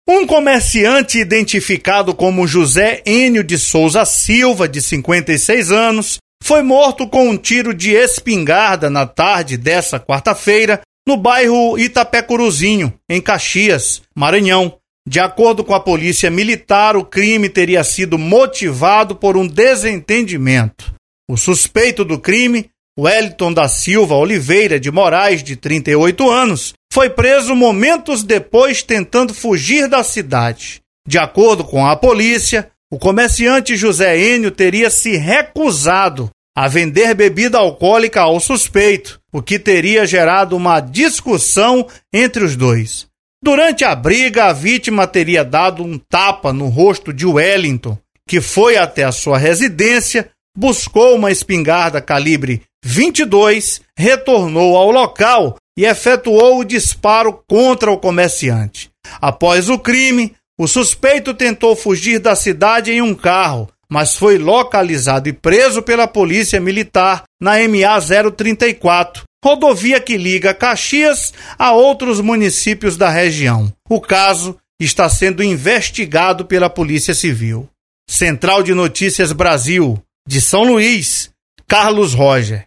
Um comerciante identificado como José Enio de Souza Silva, de 56 anos, foi morto com um tiro de espingarda na tarde dessa quarta-feira, no bairro Itapecuruzinho, em Caxias, Maranhão. De acordo com a polícia militar, o crime teria sido motivado por um desentendimento. O suspeito do crime, Wellington da Silva Oliveira de Moraes, de 38 anos, foi preso momentos depois tentando fugir da cidade. De acordo com a polícia, o comerciante José Enio teria se recusado a vender bebida alcoólica ao suspeito, o que teria gerado uma discussão entre os dois. Durante a briga, a vítima teria dado um tapa no rosto de Wellington, que foi até a sua residência, buscou uma espingarda calibre 22, retornou ao local e efetuou o disparo contra o comerciante. Após o crime, o suspeito tentou fugir da cidade em um carro, mas foi localizado e preso pela polícia militar na MA 034, rodovia que liga Caxias a outros municípios da região. O caso está sendo investigado pela Polícia Civil. Central de Notícias Brasil, de São Luís, Carlos Roger.